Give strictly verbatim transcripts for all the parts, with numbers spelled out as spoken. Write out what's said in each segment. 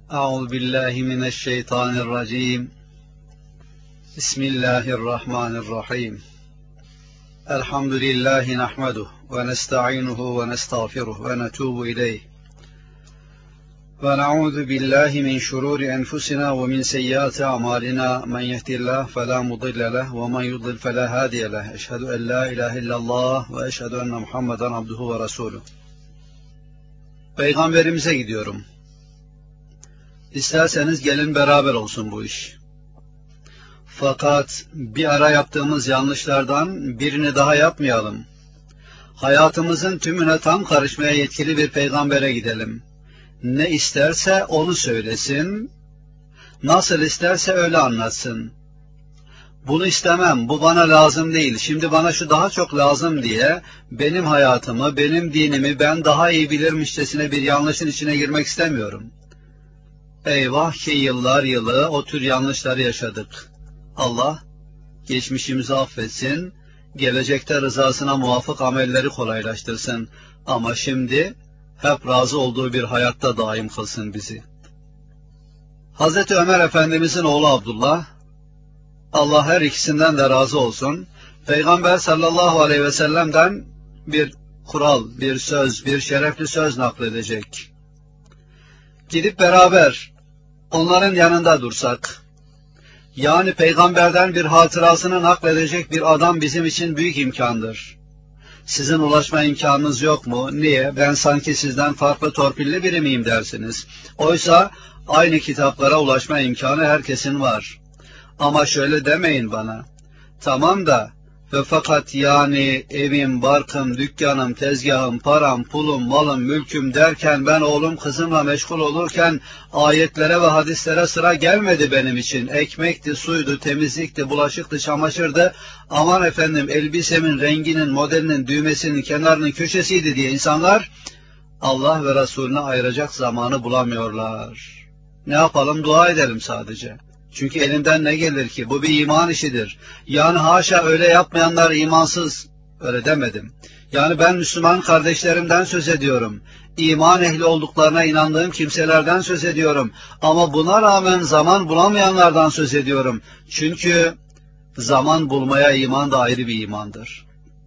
أعوذ بالله من الشيطان الرجيم بسم الله الرحمن الرحيم الحمد لله نحمده ونستعينه ونستغفره ونتوب إليه ونعوذ بالله من شرور أنفسنا ومن سيئات أعمالنا من يهد الله فلا مضل له ومن يضلل فلا هادي له أشهد أن لا إله إلا الله وأشهد أن محمدا عبده ورسوله. Peygamberimize gidiyorum. İsterseniz gelin beraber olsun bu iş. Fakat bir ara yaptığımız yanlışlardan birini daha yapmayalım. Hayatımızın tümüne tam karışmaya yetkili bir peygambere gidelim. Ne isterse onu söylesin, nasıl isterse öyle anlatsın. Bunu istemem, bu bana lazım değil, şimdi bana şu daha çok lazım diye benim hayatımı, benim dinimi ben daha iyi bilirmişçesine bir yanlışın içine girmek istemiyorum. Eyvah ki yıllar yılı o tür yanlışları yaşadık. Allah geçmişimizi affetsin, gelecekte rızasına muvafık amelleri kolaylaştırsın. Ama şimdi hep razı olduğu bir hayatta daim kılsın bizi. Hazreti Ömer Efendimizin oğlu Abdullah, Allah her ikisinden de razı olsun, Peygamber sallallahu aleyhi ve sellem'den bir kural, bir söz, bir şerefli söz nakledecek. Gidip beraber onların yanında dursak, yani peygamberden bir hatırasını nakledecek bir adam bizim için büyük imkandır. Sizin ulaşma imkanınız yok mu? Niye? Ben sanki sizden farklı torpilli biri miyim dersiniz. Oysa aynı kitaplara ulaşma imkanı herkesin var. Ama şöyle demeyin bana, tamam da ve fakat yani evim, barkım, dükkanım, tezgahım, param, pulum, malım, mülküm derken ben oğlum kızımla meşgul olurken ayetlere ve hadislere sıra gelmedi benim için. Ekmekti, suydu, temizlikti, bulaşıktı, çamaşırdı. Aman efendim elbisemin renginin, modelinin, düğmesinin, kenarının köşesiydi diye insanlar Allah ve Resulüne ayıracak zamanı bulamıyorlar. Ne yapalım? Dua edelim sadece. Çünkü elinden ne gelir ki? Bu bir iman işidir. Yani haşa öyle yapmayanlar imansız. Öyle demedim. Yani ben Müslüman kardeşlerimden söz ediyorum. İman ehli olduklarına inandığım kimselerden söz ediyorum. Ama buna rağmen zaman bulamayanlardan söz ediyorum. Çünkü zaman bulmaya iman da ayrı bir imandır.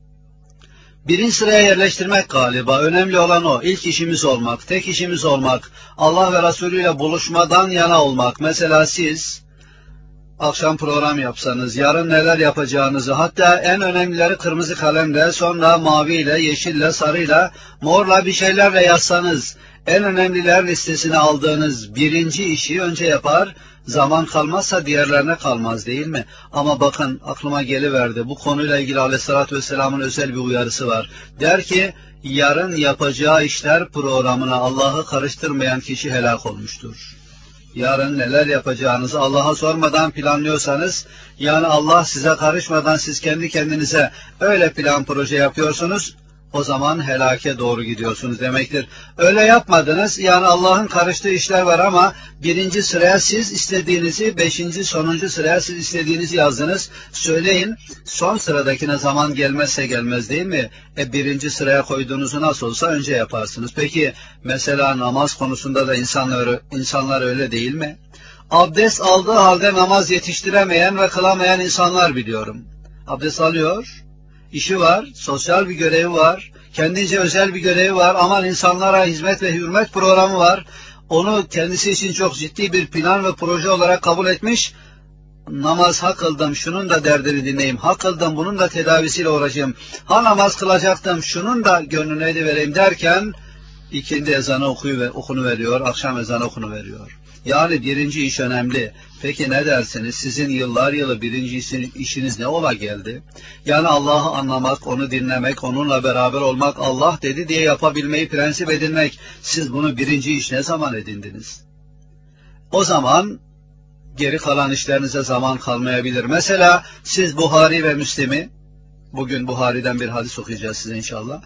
Birinci sıraya yerleştirmek galiba. Önemli olan o. İlk işimiz olmak, tek işimiz olmak, Allah ve Resulü ile buluşmadan yana olmak. Mesela siz akşam program yapsanız, yarın neler yapacağınızı, hatta en önemlileri kırmızı kalemle, sonra maviyle, yeşille, sarıyla, morla bir şeylerle yazsanız, en önemliler listesine aldığınız birinci işi önce yapar, zaman kalmazsa diğerlerine kalmaz değil mi? Ama bakın aklıma geliverdi, bu konuyla ilgili Aleyhisselatü Vesselam'ın özel bir uyarısı var. Der ki, yarın yapacağı işler programına Allah'ı karıştırmayan kişi helak olmuştur. Yarın neler yapacağınızı Allah'a sormadan planlıyorsanız, yani Allah size karışmadan siz kendi kendinize öyle plan proje yapıyorsunuz, o zaman helake doğru gidiyorsunuz demektir. Öyle yapmadınız, yani Allah'ın karıştığı işler var ama birinci sıraya siz istediğinizi, beşinci sonuncu sıraya siz istediğinizi yazdınız. Söyleyin, son sıradakine zaman gelmezse gelmez değil mi? E birinci sıraya koyduğunuzu nasıl olsa önce yaparsınız. Peki mesela namaz konusunda da insanlar, insanlar öyle değil mi? Abdest aldığı halde namaz yetiştiremeyen ve kılamayan insanlar biliyorum. Abdest alıyor, İşi var, sosyal bir görevi var, kendince özel bir görevi var, aman insanlara hizmet ve hürmet programı var. Onu kendisi için çok ciddi bir plan ve proje olarak kabul etmiş. Namaz ha kıldım, şunun da derdini dinleyeyim, ha kıldım, bunun da tedavisiyle uğraşayım, ha namaz kılacaktım, şunun da gönlünü edivereyim derken ikindi ezanı okunuveriyor, akşam ezanı okunuveriyor. Yani birinci iş önemli. Peki ne dersiniz? Sizin yıllar yılı birinci işiniz ne ola geldi? Yani Allah'ı anlamak, onu dinlemek, onunla beraber olmak, Allah dedi diye yapabilmeyi prensip edinmek. Siz bunu birinci iş ne zaman edindiniz? O zaman geri kalan işlerinize zaman kalmayabilir. Mesela siz Buhari ve Müslim'i, bugün Buhari'den bir hadis okuyacağız size inşallah.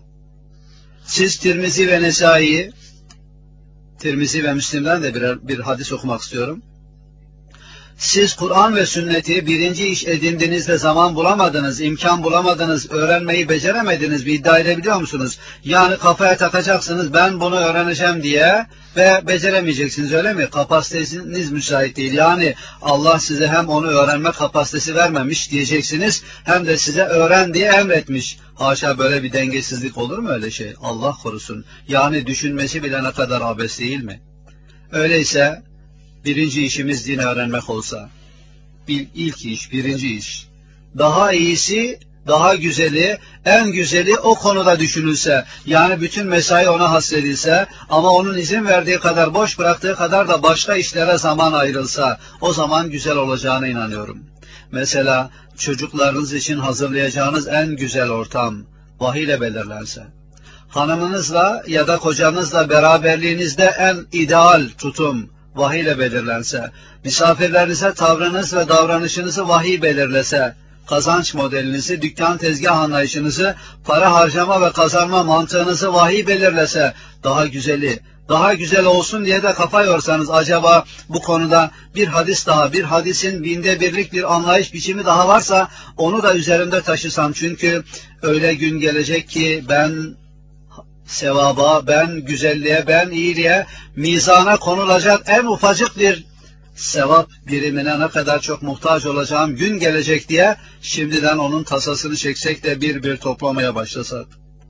Siz Tirmizi ve Nesai'yi, Tirmizi ve Müslim'den de bir, bir hadis okumak istiyorum. Siz Kur'an ve sünneti birinci iş edindiğinizde zaman bulamadınız, imkan bulamadınız, öğrenmeyi beceremediniz bir iddia edebiliyor musunuz? Yani kafaya takacaksınız ben bunu öğreneceğim diye ve beceremeyeceksiniz öyle mi? Kapasiteniz müsait değil. Yani Allah size hem onu öğrenme kapasitesi vermemiş diyeceksiniz hem de size öğren diye emretmiş. Haşa böyle bir dengesizlik olur mu öyle şey? Allah korusun. Yani düşünmesi bile ne kadar abes değil mi? Öyleyse birinci işimiz din öğrenmek olsa, ilk iş, birinci iş. Daha iyisi, daha güzeli, en güzeli o konuda düşünülse, yani bütün mesai ona hasredilse, ama onun izin verdiği kadar, boş bıraktığı kadar da başka işlere zaman ayrılsa, o zaman güzel olacağına inanıyorum. Mesela çocuklarınız için hazırlayacağınız en güzel ortam, vahiy ile belirlense, hanımınızla ya da kocanızla beraberliğinizde en ideal tutum, vahiy ile belirlense, misafirlerinize tavrınız ve davranışınızı vahiy belirlese, kazanç modelinizi, dükkan tezgah anlayışınızı, para harcama ve kazanma mantığınızı vahiy belirlese, daha güzeli, daha güzel olsun diye de kafa yorsanız, acaba bu konuda bir hadis daha, bir hadisin binde birlik bir anlayış biçimi daha varsa, onu da üzerimde taşısam, çünkü öyle gün gelecek ki ben sevaba, ben güzelliğe, ben iyiliğe, mizana konulacak en ufacık bir sevap birimine ne kadar çok muhtaç olacağım gün gelecek diye şimdiden onun tasasını çeksek de bir bir toplamaya başlasak.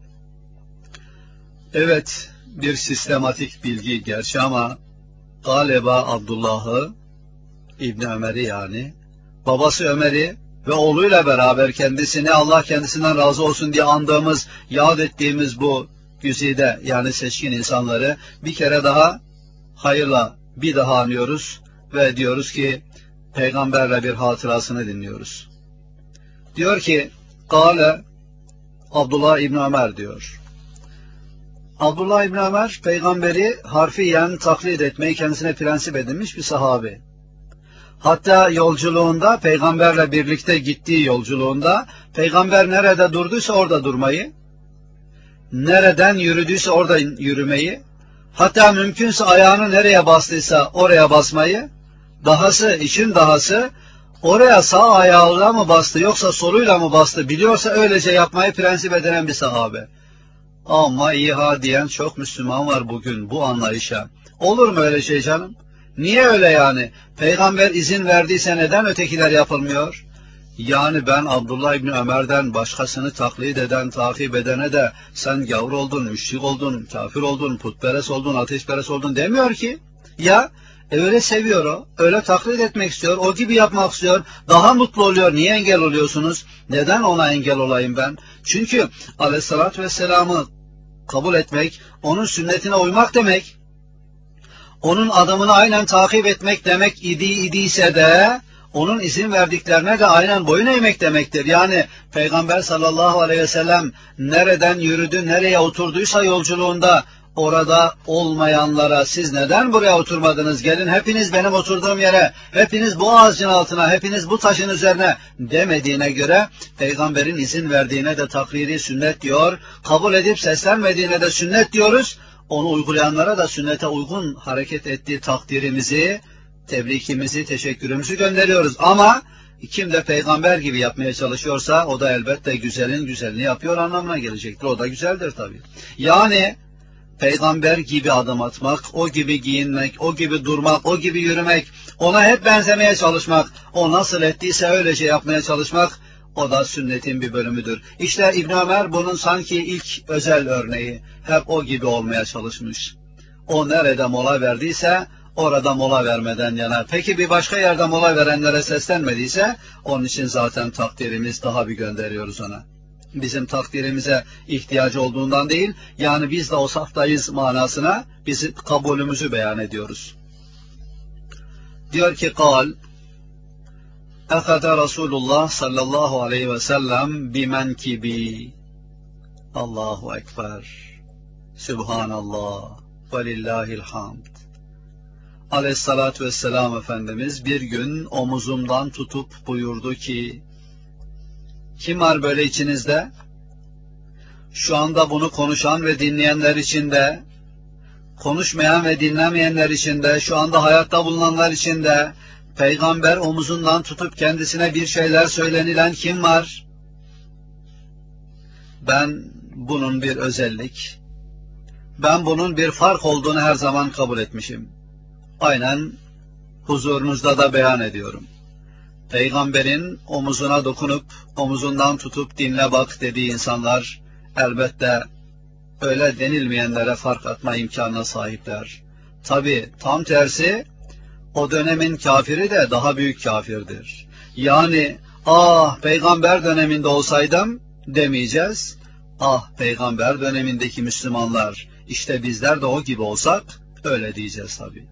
Evet, bir sistematik bilgi gerçi ama galiba Abdullah'ı, İbni Ömer'i yani, babası Ömer'i ve oğluyla beraber kendisini Allah kendisinden razı olsun diye andığımız, yad ettiğimiz bu güzide yani seçkin insanları bir kere daha hayırla bir daha anıyoruz ve diyoruz ki peygamberle bir hatırasını dinliyoruz. Diyor ki Kale Abdullah İbni Ömer diyor. Abdullah İbni Ömer peygamberi harfiyen taklit etmeyi kendisine prensip edinmiş bir sahabi. Hatta yolculuğunda peygamberle birlikte gittiği yolculuğunda peygamber nerede durduysa orada durmayı, nereden yürüdüyse orada yürümeyi, hatta mümkünse ayağını nereye bastıysa oraya basmayı, dahası işin dahası oraya sağ ayağıyla mı bastı yoksa soluyla mı bastı biliyorsa öylece yapmayı prensip edinen bir sahabe. Ama iyi ha diyen çok Müslüman var bugün bu anlayışa. Olur mu öyle şey canım? Niye öyle yani? Peygamber izin verdiyse neden ötekiler yapılmıyor? Yani ben Abdullah İbni Ömer'den başkasını taklit eden, takip edene de sen gavur oldun, müşrik oldun, kafir oldun, putperest oldun, ateşperest oldun demiyor ki. Ya e öyle seviyor o, öyle taklit etmek istiyor, o gibi yapmak istiyor, daha mutlu oluyor. Niye engel oluyorsunuz? Neden ona engel olayım ben? Çünkü Aleyhisselatü Vesselam'ı kabul etmek, onun sünnetine uymak demek, onun adımını aynen takip etmek demek idi idiyse de onun izin verdiklerine de aynen boyun eğmek demektir. Yani Peygamber sallallahu aleyhi ve sellem nereden yürüdü, nereye oturduysa yolculuğunda orada olmayanlara siz neden buraya oturmadınız? Gelin hepiniz benim oturduğum yere, hepiniz bu ağacın altına, hepiniz bu taşın üzerine demediğine göre Peygamberin izin verdiğine de takriri sünnet diyor, kabul edip seslenmediğine de sünnet diyoruz. Onu uygulayanlara da sünnete uygun hareket ettiği takdirimizi, tebrikimizi, teşekkürümüzü gönderiyoruz. Ama kim de peygamber gibi yapmaya çalışıyorsa o da elbette güzelin güzelini yapıyor anlamına gelecektir. O da güzeldir tabii. Yani peygamber gibi adım atmak, o gibi giyinmek, o gibi durmak, o gibi yürümek, ona hep benzemeye çalışmak, o nasıl ettiyse öylece yapmaya çalışmak, o da sünnetin bir bölümüdür. İşte İbn Ömer bunun sanki ilk özel örneği. Hep o gibi olmaya çalışmış. O nerede mola verdiyse orada mola vermeden yana. Peki bir başka yerde mola verenlere seslenmediyse onun için zaten takdirimiz daha bir gönderiyoruz ona. Bizim takdirimize ihtiyacı olduğundan değil, yani biz de o saftayız manasına bizim kabulümüzü beyan ediyoruz. Diyor ki kal Ekada Resulullah sallallahu aleyhi ve sellem bimenkibi. Allahu Ekber. Sübhanallah. Ve lillahil hamd. Aleyhissalatü vesselam Efendimiz bir gün omuzumdan tutup buyurdu ki, kim var böyle içinizde? Şu anda bunu konuşan ve dinleyenler içinde, konuşmayan ve dinlemeyenler içinde, şu anda hayatta bulunanlar içinde, Peygamber omuzundan tutup kendisine bir şeyler söylenilen kim var? Ben bunun bir özellik, ben bunun bir fark olduğunu her zaman kabul etmişim. Aynen huzurunuzda da beyan ediyorum. Peygamberin omuzuna dokunup, omuzundan tutup dinle bak dediği insanlar elbette öyle denilmeyenlere fark atma imkanına sahipler. Tabi tam tersi, o dönemin kafiri de daha büyük kafirdir. Yani ah peygamber döneminde olsaydım demeyeceğiz. Ah peygamber dönemindeki Müslümanlar, işte bizler de o gibi olsak öyle diyeceğiz tabi.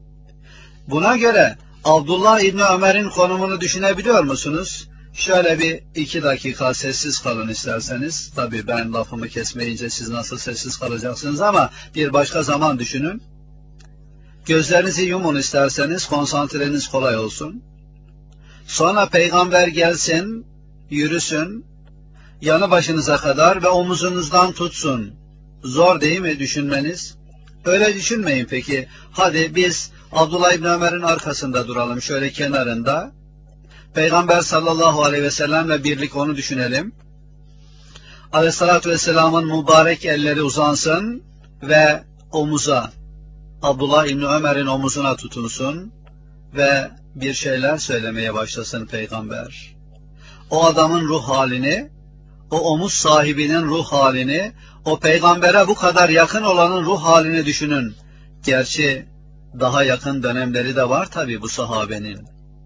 Buna göre Abdullah İbni Ömer'in konumunu düşünebiliyor musunuz? Şöyle bir iki dakika sessiz kalın isterseniz. Tabii ben lafımı kesmeyince siz nasıl sessiz kalacaksınız ama bir başka zaman düşünün. Gözlerinizi yumun isterseniz, konsantreniz kolay olsun. Sonra peygamber gelsin, yürüsün, yanı başınıza kadar ve omuzunuzdan tutsun. Zor değil mi düşünmeniz? Öyle düşünmeyin peki. Hadi biz Abdullah İbni Ömer'in arkasında duralım, şöyle kenarında. Peygamber sallallahu aleyhi ve sellemle birlik onu düşünelim. Aleyhissalatü vesselamın mübarek elleri uzansın ve omuza, Abdullah İbni Ömer'in omuzuna tutunsun ve bir şeyler söylemeye başlasın peygamber. O adamın ruh halini, o omuz sahibinin ruh halini, o peygambere bu kadar yakın olanın ruh halini düşünün. Gerçi daha yakın dönemleri de var tabi bu sahabenin.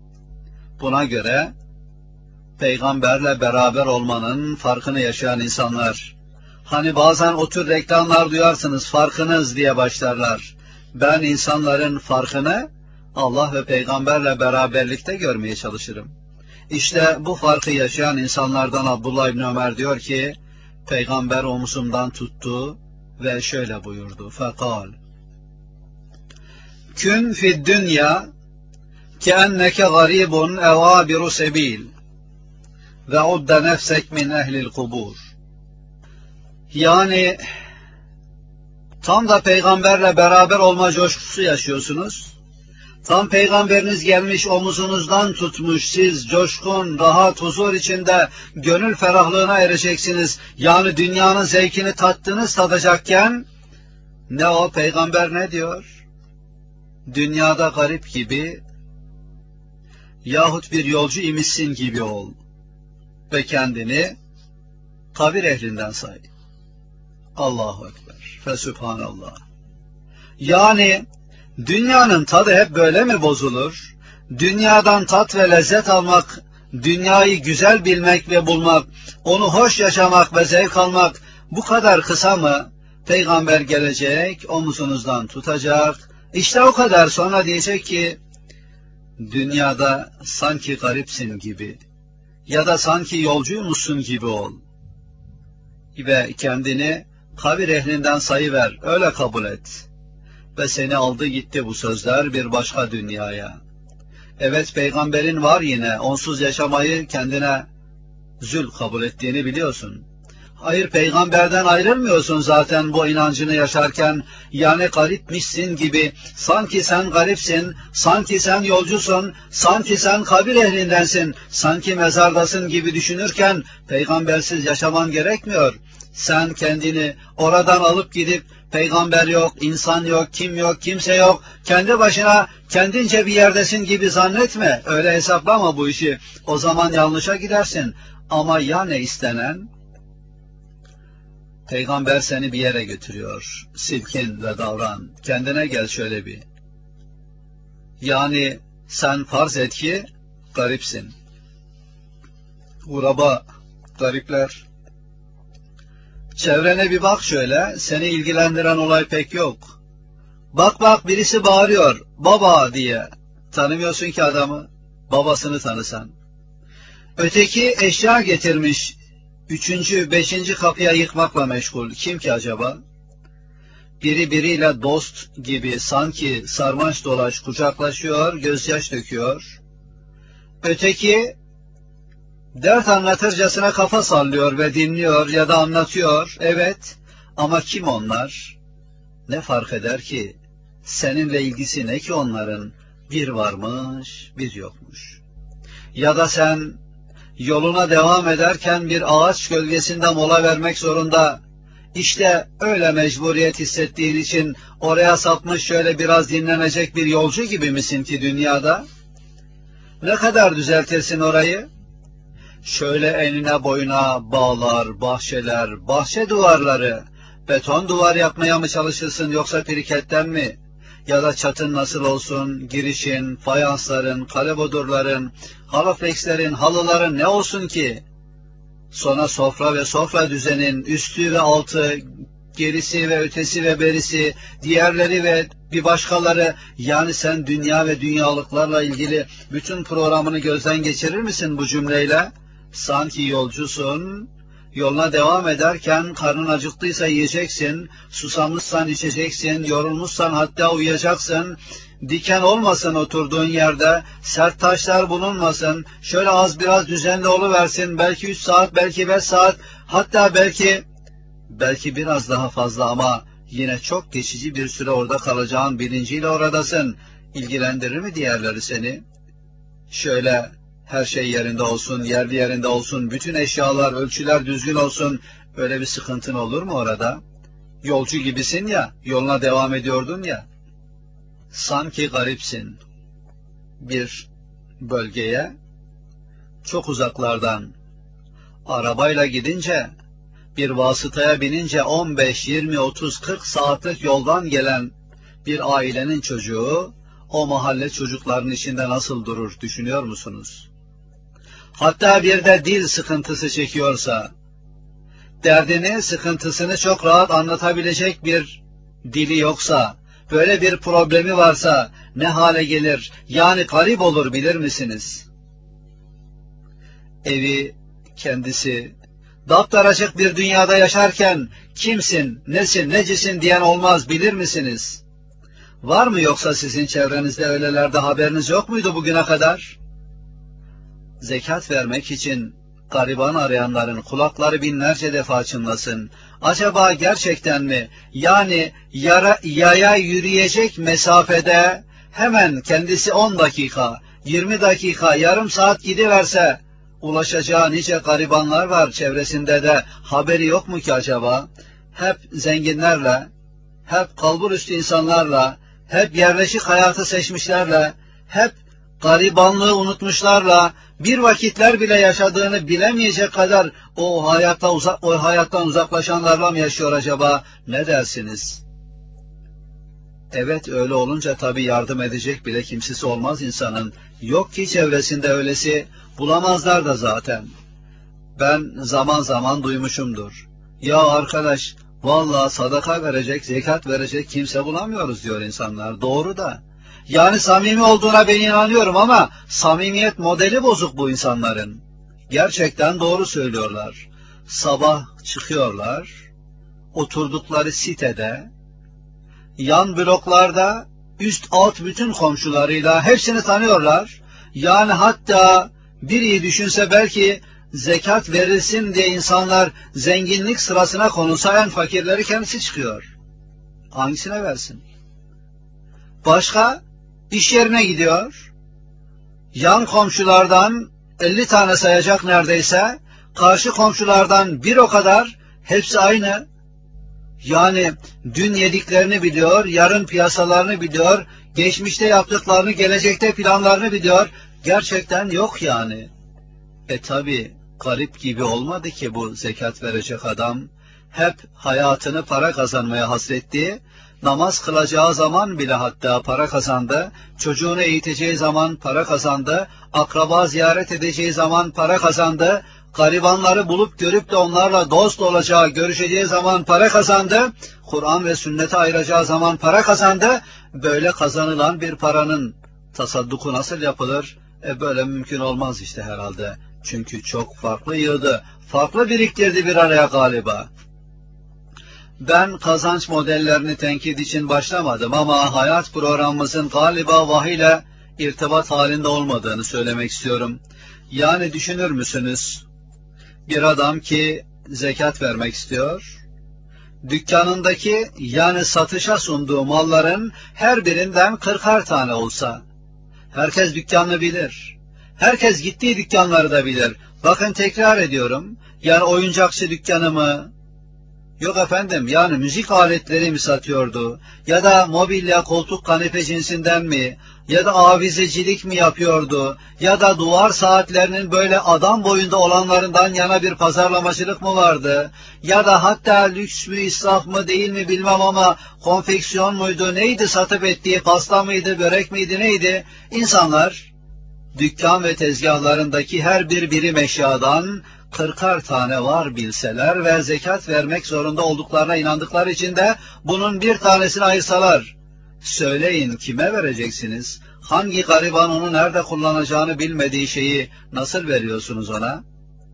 Buna göre peygamberle beraber olmanın farkını yaşayan insanlar, hani bazen o tür reklamlar duyarsınız, farkınız diye başlarlar. Ben insanların farkını Allah ve peygamberle beraberlikte görmeye çalışırım. İşte bu farkı yaşayan insanlardan Abdullah İbni Ömer diyor ki, peygamber omuzumdan tuttu ve şöyle buyurdu. Fekal, kün fid dünya keenneke garibun evabiru sebil ve udde nefsek min ehlil kubur. Yani tam da peygamberle beraber olma coşkusu yaşıyorsunuz. Tam peygamberiniz gelmiş, omuzunuzdan tutmuş, siz coşkun, rahat, huzur içinde gönül ferahlığına ereceksiniz. Yani dünyanın zevkini tattınız, tadacakken ne o peygamber ne diyor? Dünyada garip gibi yahut bir yolcu imişsin gibi ol ve kendini kabir ehlinden say. Allahu Ekber. Fesübhanallah. Yani dünyanın tadı hep böyle mi bozulur? Dünyadan tat ve lezzet almak, dünyayı güzel bilmek ve bulmak, onu hoş yaşamak ve zevk almak bu kadar kısa mı? Peygamber gelecek, omuzunuzdan tutacak. İşte o kadar, sonra diyecek ki, dünyada sanki garipsin gibi ya da sanki yolcuymuşsun gibi ol. Ve kendini kabir ehlinden sayıver, öyle kabul et. Ve seni aldı gitti bu sözler bir başka dünyaya. Evet, peygamberin var yine, onsuz yaşamayı kendine zül kabul ettiğini biliyorsun. Hayır, peygamberden ayrılmıyorsun zaten bu inancını yaşarken, yani garipmişsin gibi, sanki sen garipsin, sanki sen yolcusun, sanki sen kabir ehlindensin, sanki mezardasın gibi düşünürken, peygambersiz yaşaman gerekmiyor. Sen kendini oradan alıp gidip, peygamber yok, insan yok, kim yok, kimse yok, kendi başına, kendince bir yerdesin gibi zannetme, öyle hesaplama bu işi, o zaman yanlışa gidersin. Ama ya ne istenen? Peygamber seni bir yere götürüyor, silkin ve davran, kendine gel şöyle bir. Yani sen farz et ki garipsin. Uraba, garipler. Çevrene bir bak şöyle, seni ilgilendiren olay pek yok. Bak bak, birisi bağırıyor, baba diye. Tanımıyorsun ki adamı, babasını tanısan. Öteki eşya getirmiş, üçüncü, beşinci kapıya yıkmakla meşgul. Kim ki acaba? Biri biriyle dost gibi sanki sarmaş dolaş kucaklaşıyor, gözyaş döküyor. Öteki dert anlatırcasına kafa sallıyor ve dinliyor ya da anlatıyor. Evet, ama kim onlar? Ne fark eder ki? Seninle ilgisi ne ki onların? Bir varmış, bir yokmuş. Ya da sen yoluna devam ederken bir ağaç gölgesinde mola vermek zorunda, İşte öyle mecburiyet hissettiğin için oraya sapmış şöyle biraz dinlenecek bir yolcu gibi misin ki dünyada? Ne kadar düzeltirsin orayı? Şöyle enine boyuna bağlar, bahçeler, bahçe duvarları, beton duvar yapmaya mı çalışırsın yoksa piriketten mi? Ya da çatın nasıl olsun, girişin, fayansların, kalebodurların, haloflekslerin, halıların ne olsun ki? Sonra sofra ve sofra düzenin üstü ve altı, gerisi ve ötesi ve berisi, diğerleri ve bir başkaları, yani sen dünya ve dünyalıklarla ilgili bütün programını gözden geçirir misin bu cümleyle? Sanki yolcusun, yoluna devam ederken karnın acıktıysa yiyeceksin, susamışsan içeceksin, yorulmuşsan hatta uyuyacaksın, diken olmasın oturduğun yerde, sert taşlar bulunmasın, şöyle az biraz düzenli oluversin, belki üç saat, belki beş saat, hatta belki, belki biraz daha fazla ama yine çok geçici bir süre orada kalacağın bilinciyle oradasın. İlgilendirir mi diğerleri seni? Şöyle her şey yerinde olsun, yerli yerinde olsun, bütün eşyalar, ölçüler düzgün olsun, öyle bir sıkıntın olur mu orada? Yolcu gibisin ya, yoluna devam ediyordun ya. Sanki garipsin. Bir bölgeye çok uzaklardan arabayla gidince, bir vasıtaya binince on beş, yirmi, otuz, kırk saatlik yoldan gelen bir ailenin çocuğu o mahalle çocuklarının içinde nasıl durur düşünüyor musunuz? Hatta bir de dil sıkıntısı çekiyorsa, derdini, sıkıntısını çok rahat anlatabilecek bir dili yoksa, böyle bir problemi varsa ne hale gelir? Yani garip olur bilir misiniz? Evi, kendisi, daptaracık bir dünyada yaşarken kimsin, nesin, necisin diyen olmaz bilir misiniz? Var mı yoksa sizin çevrenizde öylelerde haberiniz yok muydu bugüne kadar? Zekat vermek için gariban arayanların kulakları binlerce defa çınlasın. Acaba gerçekten mi? Yani yara, yaya yürüyecek mesafede hemen kendisi on dakika, yirmi dakika, yarım saat gidiverse ulaşacağı nice garibanlar var çevresinde de haberi yok mu ki acaba? Hep zenginlerle, hep kalburüstü insanlarla, hep yerleşik hayatı seçmişlerle, hep garibanlığı unutmuşlarla, bir vakitler bile yaşadığını bilemeyecek kadar o hayatta uzak, o hayattan uzaklaşanlarla mı yaşıyor acaba? Ne dersiniz? Evet, öyle olunca tabii yardım edecek bile kimsesi olmaz insanın. Yok ki çevresinde öylesi, bulamazlar da zaten. Ben zaman zaman duymuşumdur. Ya arkadaş, vallahi sadaka verecek, zekat verecek kimse bulamıyoruz diyor insanlar. Doğru da. Yani samimi olduğuna ben inanıyorum ama samimiyet modeli bozuk bu insanların. Gerçekten doğru söylüyorlar. Sabah çıkıyorlar, oturdukları sitede, yan bloklarda, üst alt bütün komşularıyla hepsini tanıyorlar. Yani hatta bir iyi düşünse belki zekat verilsin diye insanlar zenginlik sırasına konulsa en fakirleri kendisi çıkıyor. Hangisine versin? Başka iş yerine gidiyor. Yan komşulardan elli tane sayacak neredeyse. Karşı komşulardan bir o kadar. Hepsi aynı. Yani dün yediklerini biliyor, yarın piyasalarını biliyor, geçmişte yaptıklarını, gelecekte planlarını biliyor. Gerçekten yok yani. E tabi garip gibi olmadı ki bu zekat verecek adam. Hep hayatını para kazanmaya hasretti. Namaz kılacağı zaman bile hatta para kazandı. Çocuğunu eğiteceği zaman para kazandı. Akraba ziyaret edeceği zaman para kazandı. Garibanları bulup görüp de onlarla dost olacağı, görüşeceği zaman para kazandı. Kur'an ve sünnete ayıracağı zaman para kazandı. Böyle kazanılan bir paranın tasadduku nasıl yapılır? E böyle mümkün olmaz işte herhalde. Çünkü çok farklı yığdı, farklı biriktirdi bir araya galiba. Ben kazanç modellerini tenkit için başlamadım ama hayat programımızın galiba vahiy ile irtibat halinde olmadığını söylemek istiyorum. Yani düşünür müsünüz? Bir adam ki zekat vermek istiyor, dükkanındaki yani satışa sunduğu malların her birinden kırkar tane olsa, Herkes dükkanını bilir. Herkes gittiği dükkanları da bilir. Bakın tekrar ediyorum. Yani oyuncakçı dükkanı mı? Yok efendim, yani müzik aletleri mi satıyordu? Ya da mobilya, koltuk, kanepe cinsinden mi? Ya da avizecilik mi yapıyordu? Ya da duvar saatlerinin böyle adam boyunda olanlarından yana bir pazarlamacılık mı vardı? Ya da hatta lüks mü, israf mı değil mi bilmem ama konfeksiyon muydu, neydi satıp ettiği, pasta mıydı, börek miydi, neydi? İnsanlar dükkan ve tezgahlarındaki her bir birim eşyadan kırkar tane var bilseler ve zekat vermek zorunda olduklarına inandıkları için de bunun bir tanesini ayırsalar, söyleyin kime vereceksiniz? Hangi gariban onu nerede kullanacağını bilmediği şeyi nasıl veriyorsunuz ona?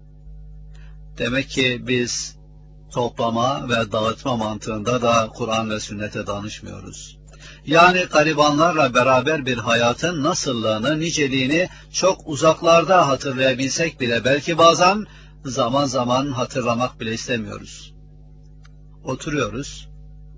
Demek ki biz toplama ve dağıtma mantığında da Kur'an ve sünnete danışmıyoruz. Yani garibanlarla beraber bir hayatın nasıllığını, niceliğini çok uzaklarda hatırlayabilsek bile belki bazen zaman zaman hatırlamak bile istemiyoruz. Oturuyoruz.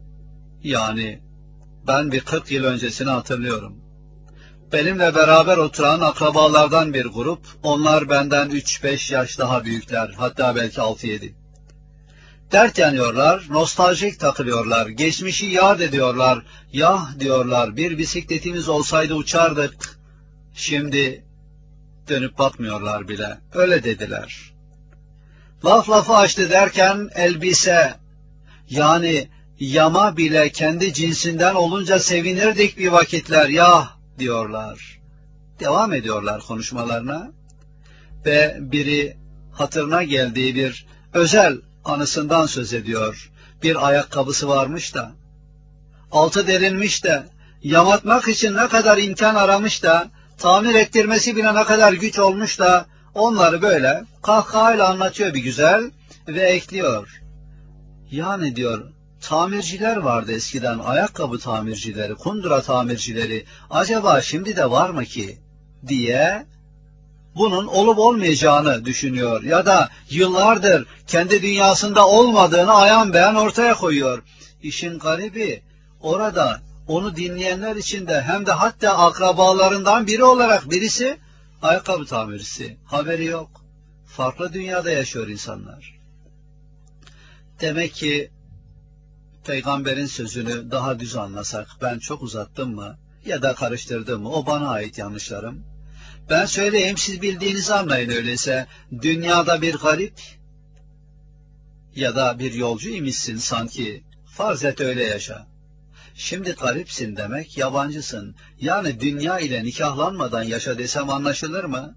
Yani ben bir kırk yıl öncesini hatırlıyorum. Benimle beraber oturan akrabalardan bir grup, onlar benden üç beş yaş daha büyükler, hatta belki altı yedi. Dert yanıyorlar, nostaljik takılıyorlar, geçmişi yad ediyorlar. Yah diyorlar, bir bisikletimiz olsaydı uçardık. Şimdi dönüp bakmıyorlar bile, öyle dediler. Laf lafı açtı derken elbise, yani yama bile kendi cinsinden olunca sevinirdik bir vakitler, yah diyorlar. Devam ediyorlar konuşmalarına ve biri hatırına geldiği bir özel anısından söz ediyor. Bir ayakkabısı varmış da, altı derinmiş de, yamatmak için ne kadar imkan aramış da, tamir ettirmesi bile ne kadar güç olmuş da, onları böyle kahkahayla anlatıyor bir güzel ve ekliyor. Yani diyor, tamirciler vardı eskiden, ayakkabı tamircileri, kundura tamircileri, acaba şimdi de var mı ki diye bunun olup olmayacağını düşünüyor ya da yıllardır kendi dünyasında olmadığını ayan beyan ortaya koyuyor. İşin garibi orada onu dinleyenler içinde hem de hatta akrabalarından biri olarak birisi ayakkabı tamircisi. Haberi yok. Farklı dünyada yaşıyor insanlar. Demek ki Peygamberin sözünü daha düz anlasak, ben çok uzattım mı ya da karıştırdım mı, o bana ait yanlışlarım. Ben söyleyeyim, siz bildiğinizi anlayın öyleyse. Dünyada bir garip ya da bir yolcu imişsin sanki. Farz et öyle yaşa. Şimdi garipsin demek, yabancısın. Yani dünya ile nikahlanmadan yaşa desem anlaşılır mı?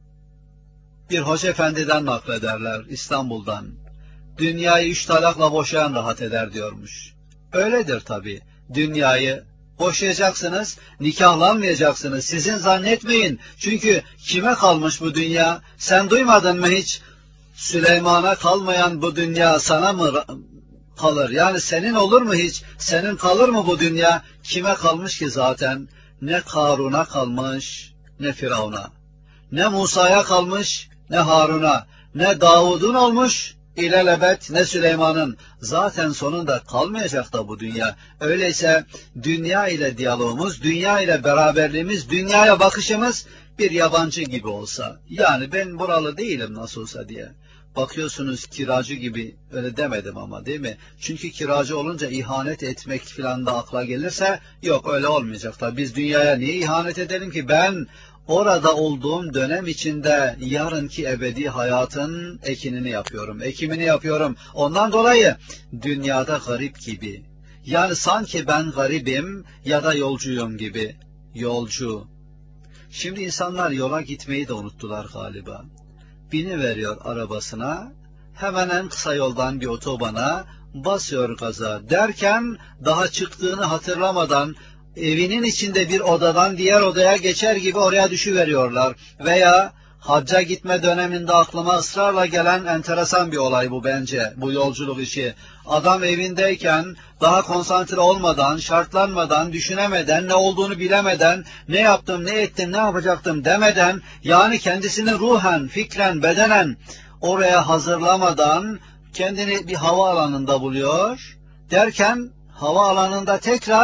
Bir hoca efendiden naklederler İstanbul'dan. Dünyayı üç talakla boşayan rahat eder diyormuş. Öyledir tabii. Dünyayı boşayacaksınız, nikahlanmayacaksınız. Sizin zannetmeyin. Çünkü kime kalmış bu dünya? Sen duymadın mı hiç? Süleyman'a kalmayan bu dünya sana mı kalır? Yani senin olur mu hiç? Senin kalır mı bu dünya? Kime kalmış ki zaten? Ne Karun'a kalmış, ne Firavun'a. Ne Musa'ya kalmış, ne Harun'a. Ne Davud'un olmuş, İlelebet, ne Süleyman'ın. Zaten sonunda kalmayacak da bu dünya. Öyleyse dünya ile diyalogumuz, dünya ile beraberliğimiz, dünyaya bakışımız bir yabancı gibi olsa. Yani ben buralı değilim nasıl olsa diye. Bakıyorsunuz kiracı gibi, öyle demedim ama değil mi? Çünkü kiracı olunca ihanet etmek falan da akla gelirse, yok öyle olmayacak da. Biz dünyaya niye ihanet edelim ki? Ben orada olduğum dönem içinde yarınki ebedi hayatın ekinini yapıyorum, ekimini yapıyorum. Ondan dolayı dünyada garip gibi. Yani sanki ben garibim ya da yolcuyum gibi. Yolcu. Şimdi insanlar yola gitmeyi de unuttular galiba. Biniveriyor arabasına, hemen en kısa yoldan bir otobana basıyor gaza derken daha çıktığını hatırlamadan evinin içinde bir odadan diğer odaya geçer gibi oraya düşüveriyorlar. Veya hacca gitme döneminde aklıma ısrarla gelen enteresan bir olay bu bence, bu yolculuk işi. Adam evindeyken daha konsantre olmadan, şartlanmadan, düşünemeden, ne olduğunu bilemeden, ne yaptım, ne ettim, ne yapacaktım demeden, yani kendisini ruhen, fikren, bedenen oraya hazırlamadan kendini bir havaalanında buluyor. Derken havaalanında tekrar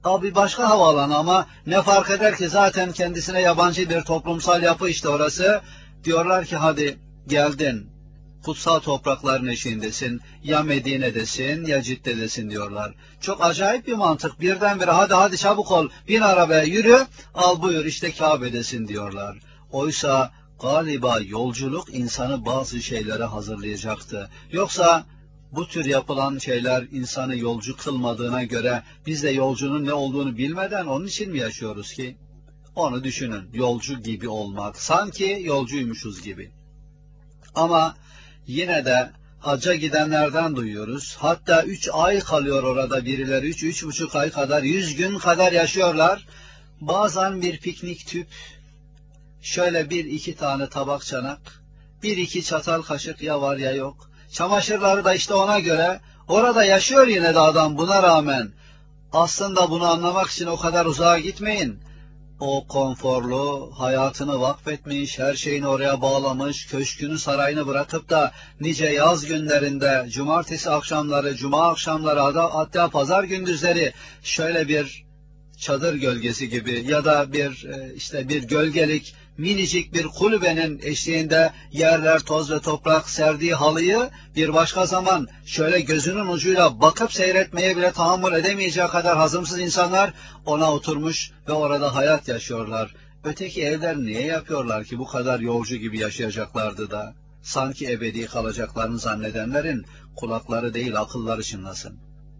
Abi başka havaalanı ama ne fark eder ki, zaten kendisine yabancı bir toplumsal yapı işte orası. Diyorlar ki hadi geldin, kutsal toprakların eşiğindesin, ya Medine'desin ya Cidde'desin diyorlar. Çok acayip bir mantık, birdenbire hadi hadi çabuk ol, bin arabaya yürü, al buyur işte Kabe'desin diyorlar. Oysa galiba yolculuk insanı bazı şeylere hazırlayacaktı. Yoksa bu tür yapılan şeyler insanı yolcu kılmadığına göre biz de yolcunun ne olduğunu bilmeden onun için mi yaşıyoruz ki? Onu düşünün, yolcu gibi olmak, sanki yolcuymuşuz gibi. Ama yine de hacca gidenlerden duyuyoruz. Hatta üç ay kalıyor orada birileri, üç, üç buçuk ay kadar, yüz gün kadar yaşıyorlar. Bazen bir piknik tüp, şöyle bir iki tane tabak çanak, bir iki çatal kaşık ya var ya yok. Çamaşırları da işte ona göre. Orada yaşıyor yine de adam buna rağmen. Aslında bunu anlamak için o kadar uzağa gitmeyin. O konforlu hayatını vakfetmiş, her şeyini oraya bağlamış, köşkünü sarayını bırakıp da nice yaz günlerinde, cumartesi akşamları, cuma akşamları, hatta pazar gündüzleri şöyle bir çadır gölgesi gibi ya da bir işte bir gölgelik minicik bir kulübenin eşliğinde yerler toz ve toprak serdiği halıyı bir başka zaman şöyle gözünün ucuyla bakıp seyretmeye bile tahammül edemeyeceği kadar hazımsız insanlar ona oturmuş ve orada hayat yaşıyorlar. Öteki evler niye yapıyorlar ki bu kadar yolcu gibi yaşayacaklardı da? Sanki ebedi kalacaklarını zannedenlerin kulakları değil akılları çınlasın.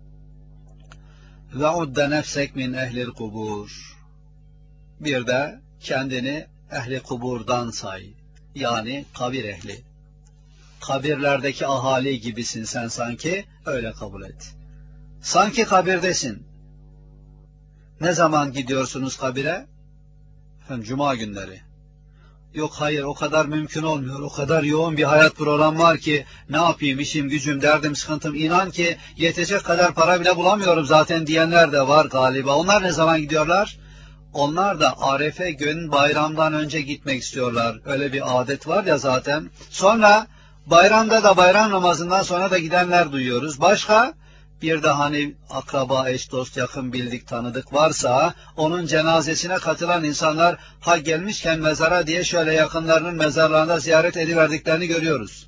Ve udde nefsek min ehlil kubur. Bir de kendini ehli kuburdan say. Yani kabir ehli. Kabirlerdeki ahali gibisin sen sanki, öyle kabul et. Sanki kabirdesin. Ne zaman gidiyorsunuz kabire? Efendim, cuma günleri. Yok hayır, o kadar mümkün olmuyor. O kadar yoğun bir hayat programı var ki ne yapayım, işim gücüm, derdim, sıkıntım, inan ki yetecek kadar para bile bulamıyorum zaten diyenler de var galiba. Onlar ne zaman gidiyorlar? Onlar da Arefe gün bayramdan önce gitmek istiyorlar. Öyle bir adet var ya zaten. Sonra bayramda da, bayram namazından sonra da gidenler duyuyoruz. Başka? Bir de hani akraba, eş, dost, yakın, bildik, tanıdık varsa onun cenazesine katılan insanlar ha gelmişken mezara diye şöyle yakınlarının mezarlarında ziyaret ediverdiklerini görüyoruz.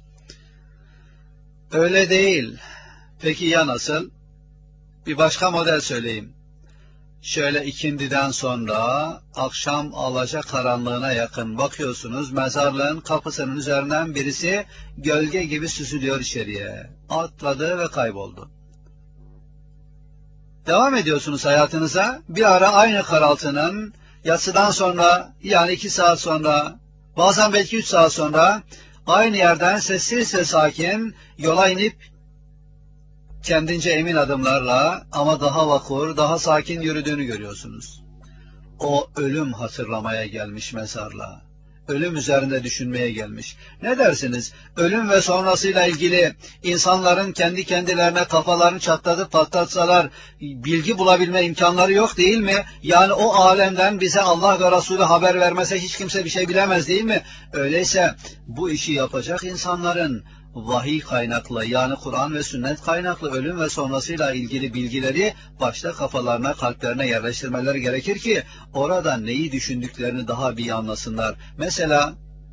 Öyle değil. Peki ya nasıl? Bir başka model söyleyeyim. Şöyle ikindiden sonra akşam alacakaranlığına yakın bakıyorsunuz, mezarlığın kapısının üzerinden birisi gölge gibi süzülüyor içeriye. Atladı ve kayboldu. Devam ediyorsunuz hayatınıza. Bir ara aynı karaltının yatsıdan sonra, yani iki saat sonra, bazen belki üç saat sonra aynı yerden sessiz ve sakin yola inip kendince emin adımlarla ama daha vakur, daha sakin yürüdüğünü görüyorsunuz. O ölüm hatırlamaya gelmiş mezarlığa. Ölüm üzerinde düşünmeye gelmiş. Ne dersiniz? Ölüm ve sonrasıyla ilgili insanların kendi kendilerine kafalarını çatlatıp patlatsalar bilgi bulabilme imkanları yok değil mi? Yani o alemden bize Allah ve Resulü haber vermese hiç kimse bir şey bilemez değil mi? Öyleyse bu işi yapacak insanların vahiy kaynaklı, yani Kur'an ve sünnet kaynaklı ölüm ve sonrasıyla ilgili bilgileri başta kafalarına, kalplerine yerleştirmeleri gerekir ki orada neyi düşündüklerini daha bir anlasınlar. Mesela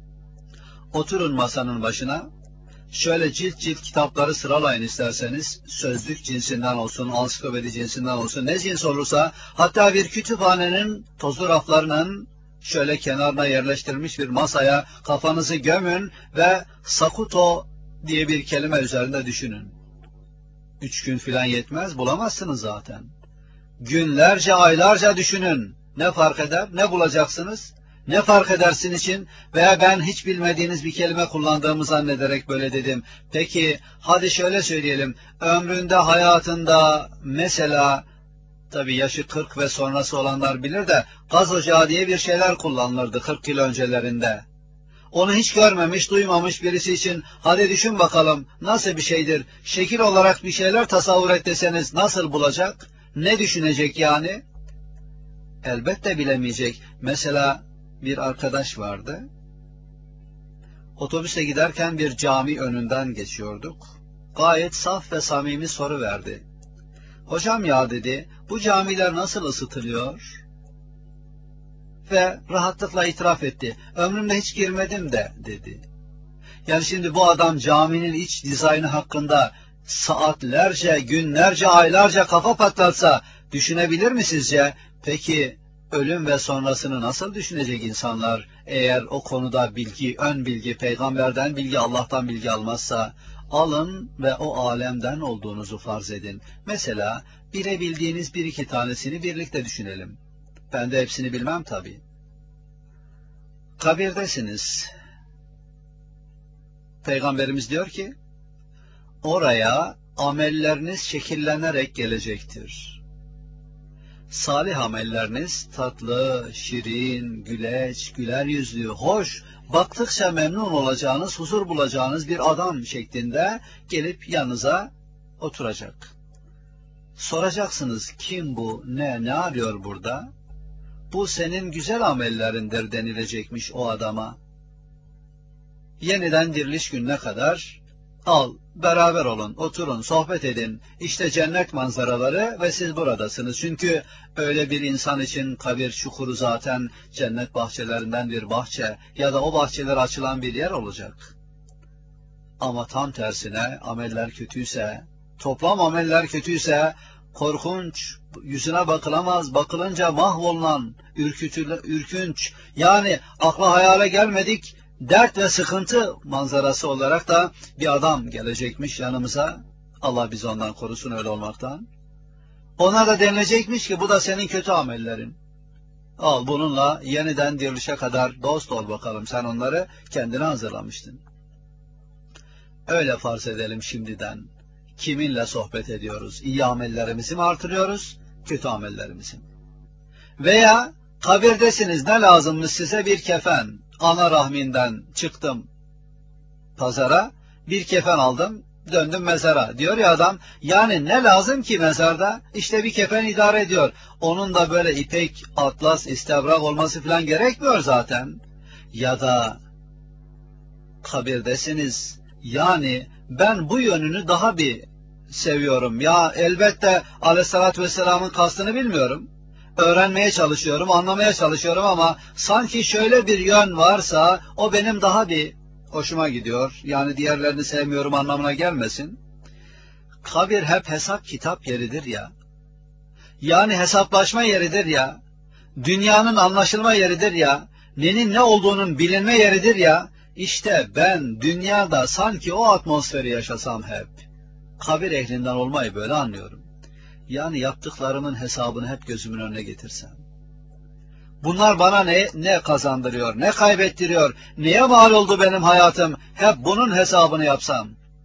oturun masanın başına, şöyle cilt cilt kitapları sıralayın isterseniz, sözlük cinsinden olsun, ansiklopedi cinsinden olsun, ne cins olursa, hatta bir kütüphanenin tozlu raflarının şöyle kenarına yerleştirilmiş bir masaya kafanızı gömün ve Sakuto diye bir kelime üzerinde düşünün. Üç gün filan yetmez, bulamazsınız zaten. Günlerce, aylarca düşünün. Ne fark eder, ne bulacaksınız? Ne fark edersin için? Veya ben hiç bilmediğiniz bir kelime kullandığımı zannederek böyle dedim. Peki, hadi şöyle söyleyelim. Ömründe, hayatında mesela, tabii yaşı kırk ve sonrası olanlar bilir de, gaz ocağı diye bir şeyler kullanılırdı kırk yıl öncelerinde. Onu hiç görmemiş, duymamış birisi için hadi düşün bakalım nasıl bir şeydir? Şekil olarak bir şeyler tasavvur et deseniz nasıl bulacak? Ne düşünecek yani? Elbette bilemeyecek. Mesela bir arkadaş vardı. Otobüse giderken bir cami önünden geçiyorduk. Gayet saf ve samimi soru verdi. Hocam ya dedi, bu camiler nasıl ısıtılıyor? Ve rahatlıkla itiraf etti. Ömrümde hiç girmedim de dedi. Yani şimdi bu adam caminin iç dizaynı hakkında saatlerce, günlerce, aylarca kafa patlatsa düşünebilir mi sizce? Peki ölüm ve sonrasını nasıl düşünecek insanlar eğer o konuda bilgi, ön bilgi, peygamberden bilgi, Allah'tan bilgi almazsa? Alın ve o alemden olduğunuzu farz edin. Mesela bilebildiğiniz bir iki tanesini birlikte düşünelim. Ben de hepsini bilmem tabii. Kabirdesiniz. Peygamberimiz diyor ki, oraya amelleriniz şekillenerek gelecektir. Salih amelleriniz tatlı, şirin, güleç, güler yüzlü, hoş, baktıkça memnun olacağınız, huzur bulacağınız bir adam şeklinde gelip yanınıza oturacak. Soracaksınız, kim bu, ne, ne arıyor burada? Bu senin güzel amellerindir denilecekmiş o adama. Yeniden diriliş gününe kadar al, beraber olun, oturun, sohbet edin. İşte cennet manzaraları ve siz buradasınız. Çünkü öyle bir insan için kabir çukuru zaten cennet bahçelerinden bir bahçe ya da o bahçeler açılan bir yer olacak. Ama tam tersine ameller kötüyse, toplam ameller kötüyse, korkunç, yüzüne bakılamaz, bakılınca mahvolunan, ürkütülü, ürkünç, yani akla hayale gelmedik, dert ve sıkıntı manzarası olarak da bir adam gelecekmiş yanımıza. Allah bizi ondan korusun öyle olmaktan. Ona da denilecekmiş ki bu da senin kötü amellerin. Al bununla yeniden dirilişe kadar dost ol bakalım. Sen onları kendine hazırlamıştın. Öyle farz edelim şimdiden. Kiminle sohbet ediyoruz? İyi amellerimizi mi artırıyoruz? Kötü amellerimizi mi? Veya kabirdesiniz, ne lazımmış size? Bir kefen. Ana rahminden çıktım pazara, bir kefen aldım, döndüm mezara. Diyor ya adam, yani ne lazım ki mezarda? İşte bir kefen idare ediyor. Onun da böyle ipek, atlas, istebrak olması falan gerekmiyor zaten. Ya da kabirdesiniz, yani ben bu yönünü daha bir seviyorum. Ya elbette Aleyhisselatü Vesselam'ın kastını bilmiyorum. Öğrenmeye çalışıyorum, anlamaya çalışıyorum ama sanki şöyle bir yön varsa o benim daha bir hoşuma gidiyor. Yani diğerlerini sevmiyorum anlamına gelmesin. Kabir hep hesap kitap yeridir ya. Yani hesaplaşma yeridir ya. Dünyanın anlaşılma yeridir ya. Nenin ne olduğunun bilinme yeridir ya. İşte ben dünyada sanki o atmosferi yaşasam hep. Kabir ehlinden olmayı böyle anlıyorum. Yani yaptıklarımın hesabını hep gözümün önüne getirsem. Bunlar bana ne, ne kazandırıyor, ne kaybettiriyor, neye mal oldu benim hayatım, hep bunun hesabını yapsam.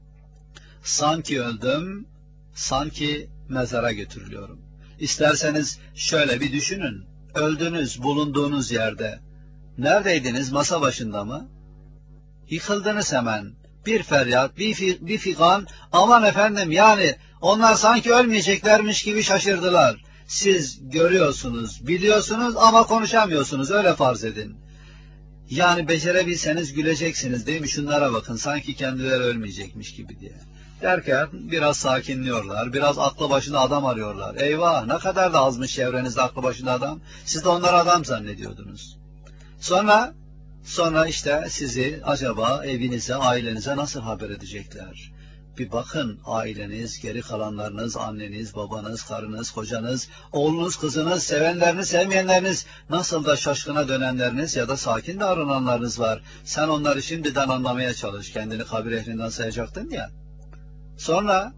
Sanki öldüm, sanki mezara götürülüyorum. İsterseniz şöyle bir düşünün, öldünüz bulunduğunuz yerde. Neredeydiniz, masa başında mı? Yıkıldınız hemen. Bir feryat, bir, fi, bir figan, aman efendim yani onlar sanki ölmeyeceklermiş gibi şaşırdılar. Siz görüyorsunuz, biliyorsunuz ama konuşamıyorsunuz, öyle farz edin. Yani becerebilseniz güleceksiniz değil mi? Şunlara bakın, sanki kendileri ölmeyecekmiş gibi diye. Derken biraz sakinliyorlar, biraz aklı başında adam arıyorlar. Eyvah, ne kadar da azmış çevrenizde aklı başında adam. Siz de onları adam zannediyordunuz. Sonra... Sonra işte sizi acaba evinize, ailenize nasıl haber edecekler? Bir bakın, aileniz, geri kalanlarınız, anneniz, babanız, karınız, kocanız, oğlunuz, kızınız, sevenleriniz, sevmeyenleriniz, nasıl da şaşkına dönenleriniz ya da sakin davrananlarınız var. Sen onları şimdiden anlamaya çalış. Kendini kabir ehlinden sayacaktın ya. Sonra,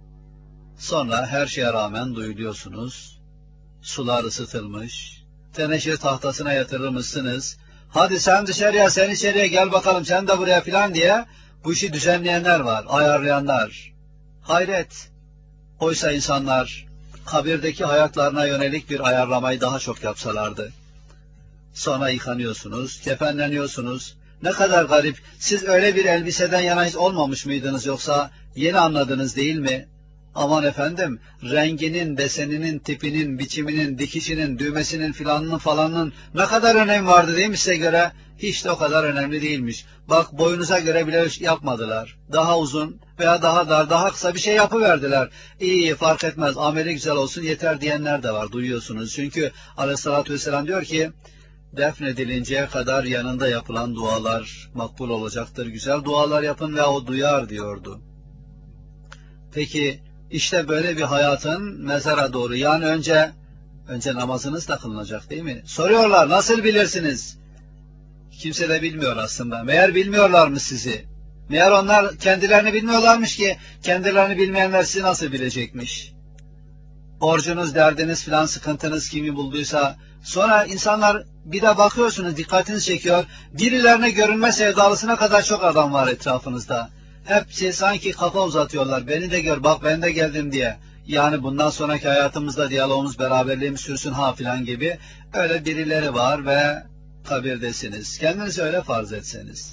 sonra her şeye rağmen duyuluyorsunuz. Sular ısıtılmış, teneşir tahtasına yatırılmışsınız. Hadi sen dışarıya, sen içeriye gel bakalım, sen de buraya filan diye bu işi düzenleyenler var, ayarlayanlar. Hayret! Oysa insanlar kabirdeki hayatlarına yönelik bir ayarlamayı daha çok yapsalardı. Sonra yıkanıyorsunuz, kefenleniyorsunuz. Ne kadar garip, siz öyle bir elbiseden yana hiç olmamış mıydınız yoksa yeni anladınız değil mi? Aman efendim, renginin, deseninin, tipinin, biçiminin, dikişinin, düğmesinin filanının falanının ne kadar önemi vardı değil mi size göre? hiç de o kadar önemli değilmiş. Bak boyunuza göre bile yapmadılar. Daha uzun veya daha dar, daha kısa bir şey yapıverdiler. İyi iyi fark etmez, ameli güzel olsun yeter diyenler de var, duyuyorsunuz. Çünkü Aleyhisselatü Vesselam diyor ki, defnedilinceye kadar yanında yapılan dualar makbul olacaktır. Güzel dualar yapın ve o duyar diyordu. Peki işte böyle bir hayatın mezara doğru, yani önce önce namazınız da kılınacak değil mi? Soruyorlar, nasıl bilirsiniz? Kimse de bilmiyor aslında. Meğer bilmiyorlarmış sizi. Meğer onlar kendilerini bilmiyorlarmış ki kendilerini bilmeyenler sizi nasıl bilecekmiş? Borcunuz, derdiniz filan, sıkıntınız kimi bulduysa, sonra insanlar bir de bakıyorsunuz, dikkatinizi çekiyor, birilerine görünme sevdalısına kadar çok adam var etrafınızda. Hepsi sanki kafa uzatıyorlar, beni de gör, bak ben de geldim diye. Yani bundan sonraki hayatımızda diyalogumuz, beraberliğimiz sürsün ha filan gibi öyle birileri var ve kabirdesiniz. Kendinizi öyle farz etseniz.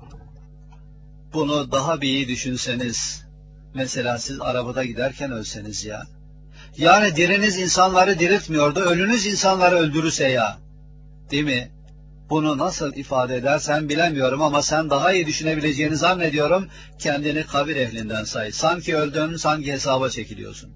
Bunu daha bir iyi düşünseniz. Mesela siz arabada giderken ölseniz ya. Yani diriniz insanları diriltmiyordu, ölünüz insanları öldürürse ya. Değil mi? Bunu nasıl ifade edersen bilemiyorum ama sen daha iyi düşünebileceğini zannediyorum. Kendini kabir ehlinden say. Sanki öldün, sanki hesaba çekiliyorsun.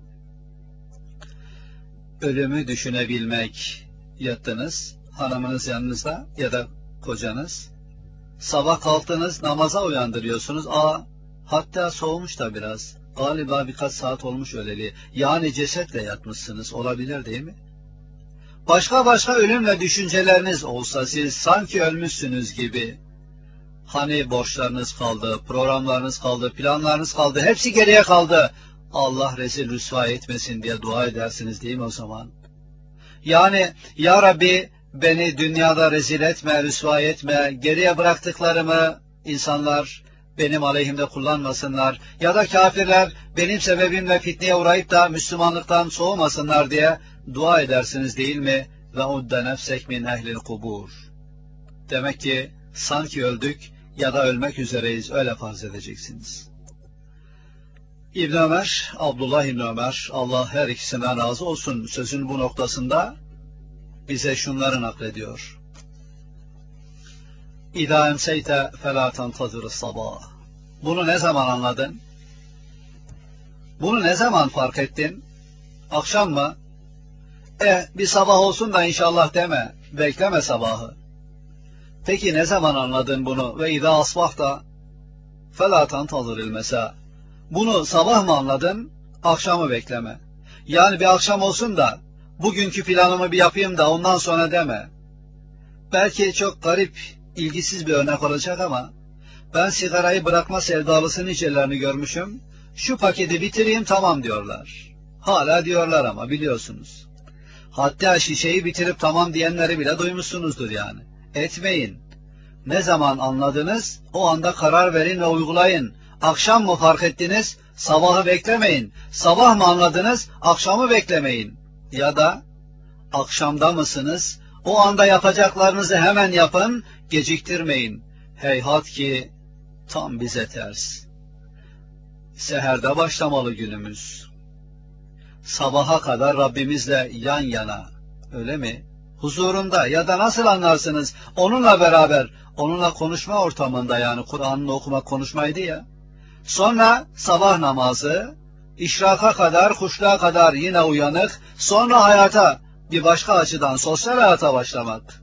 Ölümü düşünebilmek. Yattınız, hanımınız yanınızda ya da kocanız. Sabah kalktınız, namaza uyandırıyorsunuz. Aa, hatta soğumuş da biraz. Galiba birkaç saat olmuş öleli. Yani cesetle yatmışsınız. Olabilir değil mi? Başka başka ölümle düşünceleriniz olsa siz sanki ölmüşsünüz gibi. Hani borçlarınız kaldı, programlarınız kaldı, planlarınız kaldı. Hepsi geriye kaldı. Allah rezil rüsva etmesin diye dua edersiniz değil mi o zaman? Yani ya Rabbi beni dünyada rezil etme, rüsva etme, geriye bıraktıklarımı insanlar benim aleyhimde kullanmasınlar ya da kafirler benim sebebimle fitneye uğrayıp da Müslümanlıktan soğumasınlar diye dua edersiniz değil mi? Ve udde nefsek min ehlil kubur. Demek ki sanki öldük ya da ölmek üzereyiz, öyle farz edeceksiniz. İbn Ömer, Abdullah İbn Ömer, Allah her ikisinden razı olsun, sözün bu noktasında bize şunları naklediyor. İzâ emseyte felâ tentazir sabah. Bunu ne zaman anladın? Bunu ne zaman fark ettin? Akşam mı? Eh bir sabah olsun da inşallah deme. Bekleme sabahı. Peki ne zaman anladın bunu? Ve izâ asbahta felâ tentaziril mesâ. Bunu sabah mı anladın? Akşamı bekleme. Yani bir akşam olsun da bugünkü planımı bir yapayım da ondan sonra deme. Belki çok garip, ilgisiz bir örnek olacak ama ben sigarayı bırakma sevdalısı nicelerini görmüşüm. Şu paketi bitireyim tamam diyorlar. Hala diyorlar ama biliyorsunuz. Hatta şişeyi bitirip tamam diyenleri bile duymuşsunuzdur yani. Etmeyin. Ne zaman anladınız? O anda karar verin ve uygulayın. Akşam mı fark ettiniz? Sabahı beklemeyin. Sabah mı anladınız? Akşamı beklemeyin. Ya da akşamda mısınız? O anda yapacaklarınızı hemen yapın, geciktirmeyin. Heyhat ki tam bize ters. Seherde başlamalı günümüz. Sabaha kadar Rabbimizle yan yana, öyle mi? Huzurunda ya da nasıl anlarsınız? Onunla beraber, onunla konuşma ortamında, yani Kur'an'ını okumak konuşmaydı ya. Sonra sabah namazı, işraka kadar, kuşluğa kadar yine uyanık, sonra hayata, bir başka açıdan sosyal hayata başlamak.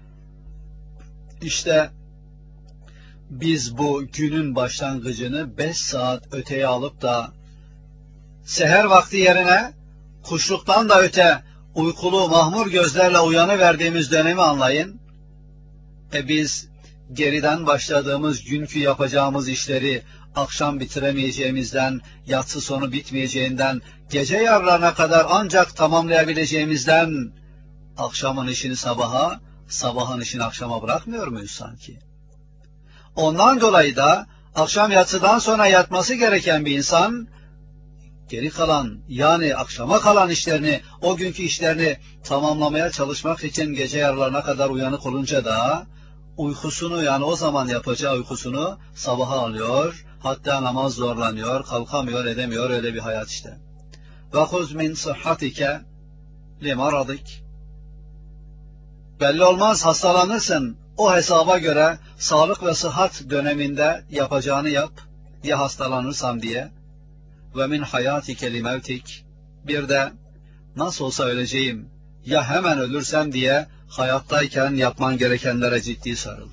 İşte biz bu günün başlangıcını beş saat öteye alıp da seher vakti yerine kuşluktan da öte uykulu mahmur gözlerle uyanıverdiğimiz dönemi anlayın. E biz geriden başladığımız günkü yapacağımız işleri akşam bitiremeyeceğimizden, yatsı sonu bitmeyeceğinden, gece yarılarına kadar ancak tamamlayabileceğimizden akşamın işini sabaha, sabahın işini akşama bırakmıyor muyuz sanki? Ondan dolayı da akşam yatsıdan sonra yatması gereken bir insan, geri kalan yani akşama kalan işlerini, o günkü işlerini tamamlamaya çalışmak için gece yarılarına kadar uyanık olunca da uykusunu, yani o zaman yapacağı uykusunu sabaha alıyor, hatta namaz zorlanıyor, kalkamıyor, edemiyor, öyle bir hayat işte. وَخُذْ مِنْ صِحَّتِكَ لِمَرَضِكَ. Belli olmaz, hastalanırsın. O hesaba göre sağlık ve sıhhat döneminde yapacağını yap. Ya hastalanırsam diye. Ve min hayatike li mevtik. Bir de nasıl olsa öleceğim, ya hemen ölürsem diye hayattayken yapman gerekenlere ciddi sarıl.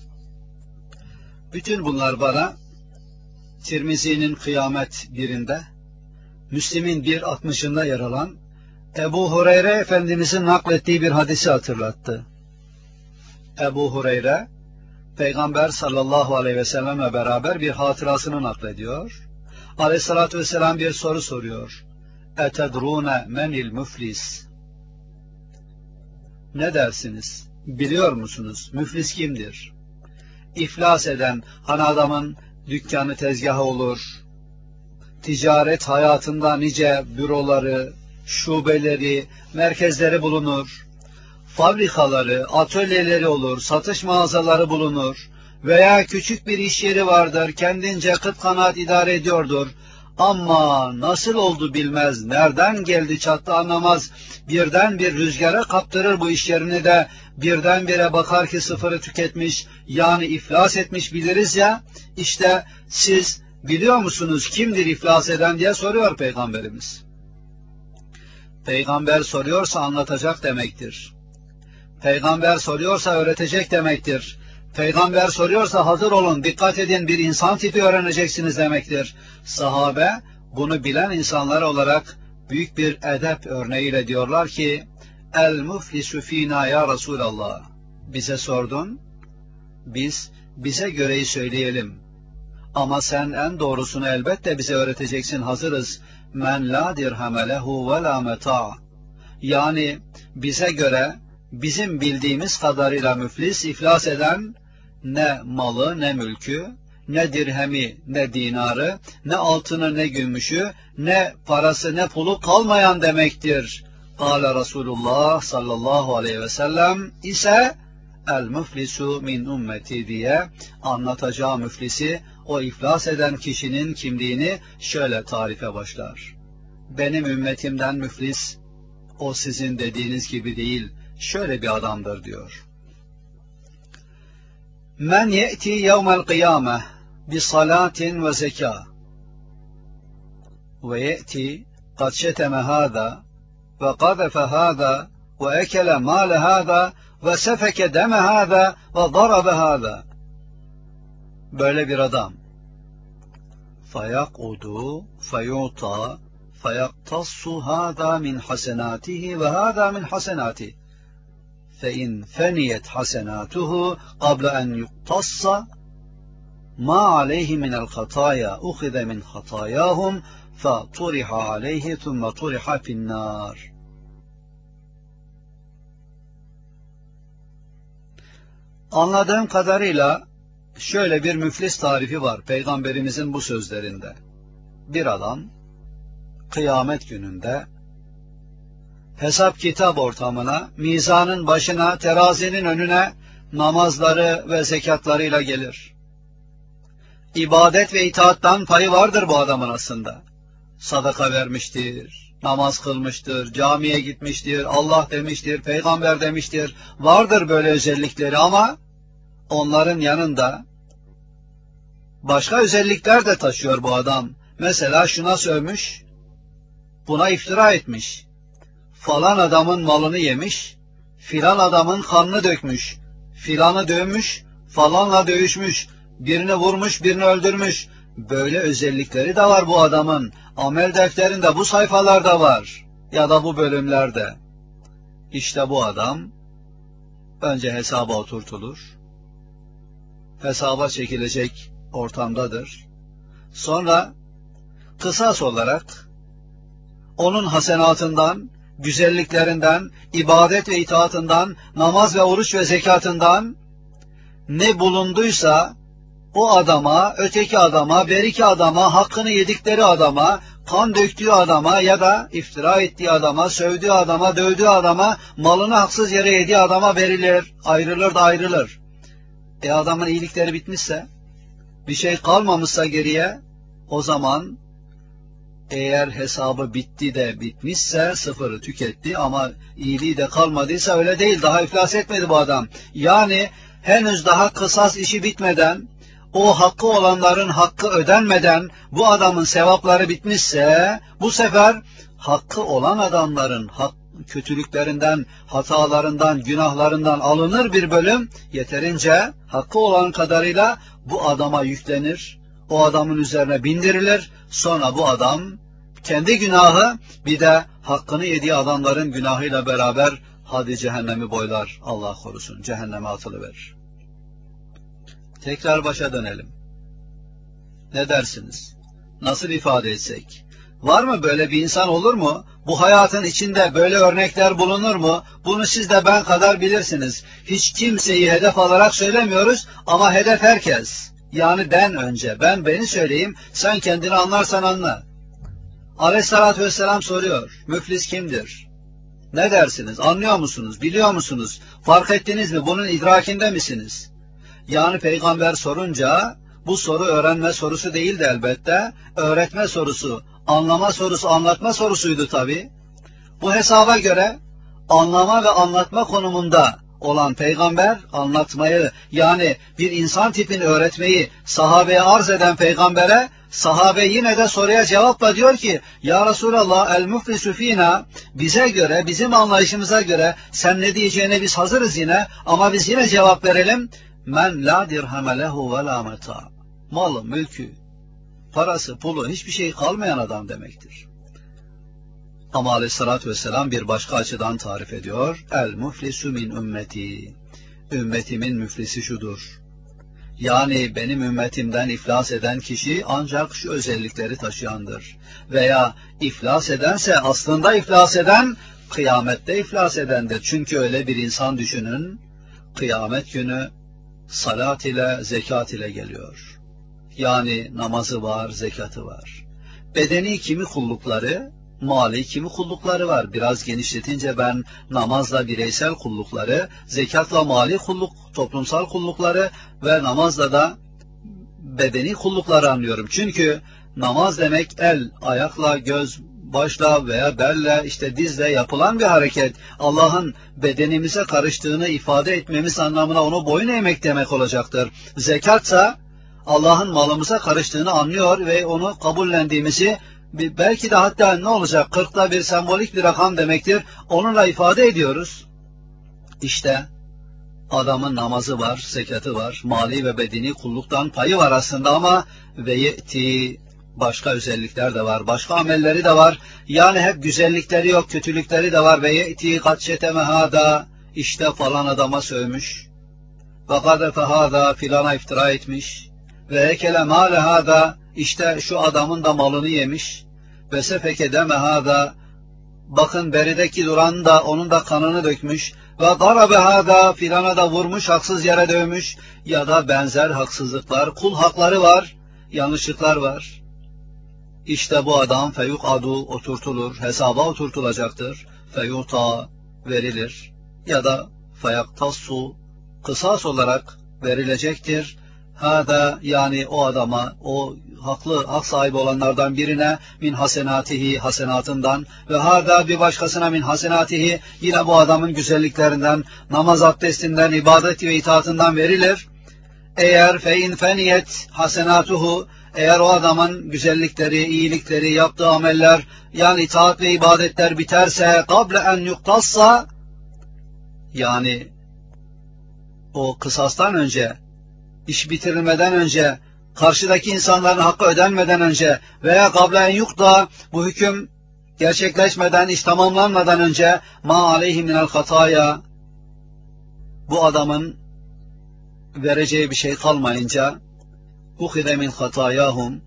Bütün bunlar bana Tirmizi'nin Kıyamet birinde, Müslim'in bir altmışında yer alan Ebu Hureyre Efendimizin naklettiği bir hadisi hatırlattı. Ebu Hureyre, Peygamber sallallahu aleyhi ve sellemle beraber bir hatırasını naklediyor. Aleyhissalatü vesselam bir soru soruyor. Etedrûne menil müflis? Ne dersiniz? Biliyor musunuz? Müflis kimdir? İflas eden, hani adamın dükkanı tezgahı olur, ticaret hayatında nice büroları, şubeleri, merkezleri bulunur, fabrikaları, atölyeleri olur, satış mağazaları bulunur veya küçük bir iş yeri vardır, kendince kıt kanaat idare ediyordur. Ama nasıl oldu bilmez, nereden geldi çattı anlamaz, birden bir rüzgara kaptırır bu iş yerini de, birdenbire bakar ki sıfırı tüketmiş, yani iflas etmiş biliriz ya, işte siz biliyor musunuz kimdir iflas eden diye soruyor Peygamberimiz. Peygamber soruyorsa anlatacak demektir. Peygamber soruyorsa öğretecek demektir. Peygamber soruyorsa hazır olun, dikkat edin, bir insan tipi öğreneceksiniz demektir. Sahabe bunu bilen insanlar olarak büyük bir edep örneğiyle diyorlar ki, El muflisu fina ya Resulallah. Bize sordun, biz bize göreyi söyleyelim. Ama sen en doğrusunu elbette bize öğreteceksin, hazırız. Men la dirheme lehu ve la meta. Yani bize göre bizim bildiğimiz kadarıyla müflis, iflas eden, ne malı ne mülkü, ne dirhemi ne dinarı, ne altını ne gümüşü, ne parası ne pulu kalmayan demektir. Kâle Resulullah sallallahu aleyhi ve sellem ise el müflisu min ümmeti diye anlatacağı müflisi, o iflas eden kişinin kimliğini şöyle tarife başlar. Benim ümmetimden müflis, o sizin dediğiniz gibi değil, şöyle bir adamdır diyor. Men ye'ti yevmel kıyame bi salatin ve zeka ve ye'ti kad şeteme hâzâ ve kadefe hâzâ ve ekele mâle hâzâ ve sefeke deme hâzâ ve darabe hâzâ. Böyle bir adam. Fayakudu feyuta feyaktassu hâzâ min hasenâtihi ve hâzâ min hasenâtihi. فَاِنْ فَنِيَتْ حَسَنَاتُهُ قَبْلَ اَنْ يُقْتَصَّ مَا عَلَيْهِ مِنَ الْخَطَايَا اُخِذَ مِنْ خَطَايَاهُمْ فَطُرِحَ عَلَيْهِ ثُمَّ طُرِحَ فِي النَّارِ. Anladığım kadarıyla şöyle bir müflis tarifi var Peygamberimizin bu sözlerinde. Bir adam kıyamet gününde hesap kitap ortamına, mizanın başına, terazinin önüne namazları ve zekatlarıyla gelir. İbadet ve itaattan payı vardır bu adamın aslında. Sadaka vermiştir, namaz kılmıştır, camiye gitmiştir, Allah demiştir, peygamber demiştir. Vardır böyle özellikleri ama onların yanında başka özellikler de taşıyor bu adam. Mesela şuna sövmüş, buna iftira etmiş. Falan adamın malını yemiş, filan adamın kanını dökmüş, filanı dövmüş, falanla dövüşmüş, birini vurmuş, birini öldürmüş. Böyle özellikleri de var bu adamın. Amel defterinde bu sayfalarda var ya da bu bölümlerde. İşte bu adam önce hesaba oturtulur, hesaba çekilecek ortamdadır. Sonra kısas olarak onun hasenatından, güzelliklerinden, ibadet ve itaatından, namaz ve oruç ve zekatından ne bulunduysa o adama, öteki adama, beriki adama, hakkını yedikleri adama, kan döktüğü adama ya da iftira ettiği adama, sövdüğü adama, dövdüğü adama, malını haksız yere yediği adama verilir, ayrılır da ayrılır. E adamın iyilikleri bitmişse, bir şey kalmamışsa geriye, o zaman eğer hesabı bitti de bitmişse sıfırı tüketti ama iyiliği de kalmadıysa öyle değil. Daha iflas etmedi bu adam. Yani henüz daha kısas işi bitmeden, o hakkı olanların hakkı ödenmeden bu adamın sevapları bitmişse bu sefer hakkı olan adamların hak, kötülüklerinden, hatalarından, günahlarından alınır bir bölüm, yeterince hakkı olan kadarıyla bu adama yüklenir, o adamın üzerine bindirilir, sonra bu adam kendi günahı bir de hakkını yediği adamların günahıyla beraber hadi cehennemi boylar, Allah korusun, cehenneme atılıverir. Tekrar başa dönelim. Ne dersiniz? Nasıl ifade etsek? Var mı böyle bir insan, olur mu? Bu hayatın içinde böyle örnekler bulunur mu? Bunu siz de ben kadar bilirsiniz. Hiç kimseyi hedef alarak söylemiyoruz ama hedef herkes. Yani ben önce, ben beni söyleyeyim, sen kendini anlarsan anla. Aleyhissalatü vesselam soruyor, müflis kimdir? Ne dersiniz? Anlıyor musunuz? Biliyor musunuz? Fark ettiniz mi? Bunun idrakinde misiniz? Yani peygamber sorunca bu soru öğrenme sorusu değildi elbette. Öğretme sorusu, anlama sorusu, anlatma sorusuydu tabi. Bu hesaba göre anlama ve anlatma konumunda olan peygamber, anlatmayı yani bir insan tipini öğretmeyi sahabeye arz eden peygambere, sahabe yine de soruya cevapla diyor ki, ya Resulallah, el muflisu fina, bize göre, bizim anlayışımıza göre sen ne diyeceğine biz hazırız yine ama biz yine cevap verelim. Men la dirheme lehu ve la meta. Malı, mülkü, parası, pulu, hiçbir şey kalmayan adam demektir. Ama aleyhissalatü vesselam bir başka açıdan tarif ediyor. El muflisu min ümmeti. Ümmetimin müflisi şudur. Yani benim ümmetimden iflas eden kişi ancak şu özellikleri taşıyandır. Veya iflas edense aslında iflas eden, kıyamette iflas edendir. Çünkü öyle bir insan düşünün, kıyamet günü salat ile, zekat ile geliyor. Yani namazı var, zekatı var. Bedeni kimi kullukları, mali kimi kullukları var. Biraz genişletince ben namazla bireysel kullukları, zekatla mali kulluk, toplumsal kullukları ve namazla da bedeni kullukları anlıyorum. Çünkü namaz demek el, ayakla, göz, başla veya belle, işte dizle yapılan bir hareket. Allah'ın bedenimize karıştığını ifade etmemiz anlamına onu boyun eğmek demek olacaktır. Zekatsa Allah'ın malımıza karıştığını anlıyor ve onu kabullendiğimizi, belki de hatta ne olacak, kırkta bir sembolik bir rakam demektir, onunla ifade ediyoruz. İşte adamın namazı var, zekatı var, mali ve bedeni kulluktan payı var aslında ama ve yeti, başka özellikler de var, başka amelleri de var. Yani hep güzellikleri yok, kötülükleri de var. Ve yeti kad şeteme hâdâ, işte falan adama sövmüş. Ve kadefe hâdâ, filana iftira etmiş. Ve ekele mâle hâdâ, işte şu adamın da malını yemiş. Ve sefeke deme hâdâ, bakın berideki duran da onun da kanını dökmüş. Ve darabe hâdâ, filana da vurmuş, haksız yere dövmüş. Ya da benzer haksızlıklar, kul hakları var, yanlışlıklar var. İşte bu adam feyuk adu, oturtulur, hesaba oturtulacaktır. Feyuta, verilir. Ya da feyaktassu, kısas olarak verilecektir. Hâdâ, yani o adama, o haklı, hak sahibi olanlardan birine min hasenatihi, hasenatından, ve hâdâ bir başkasına min hasenatihi, yine bu adamın güzelliklerinden, namaz abdestinden, ibadet ve itaatından verilir. Eğer fein feniyet hasenatuhu, eğer o adamın güzellikleri, iyilikleri, yaptığı ameller, yani itaat ve ibadetler biterse, kable en yuktassa, yani o kısastan önce, iş bitirilmeden önce, karşıdaki insanların hakkı ödenmeden önce veya kable en yukta, bu hüküm gerçekleşmeden, iş tamamlanmadan önce, ma aleyhi minel hataya, bu adamın vereceği bir şey kalmayınca, uhide min hatayahum,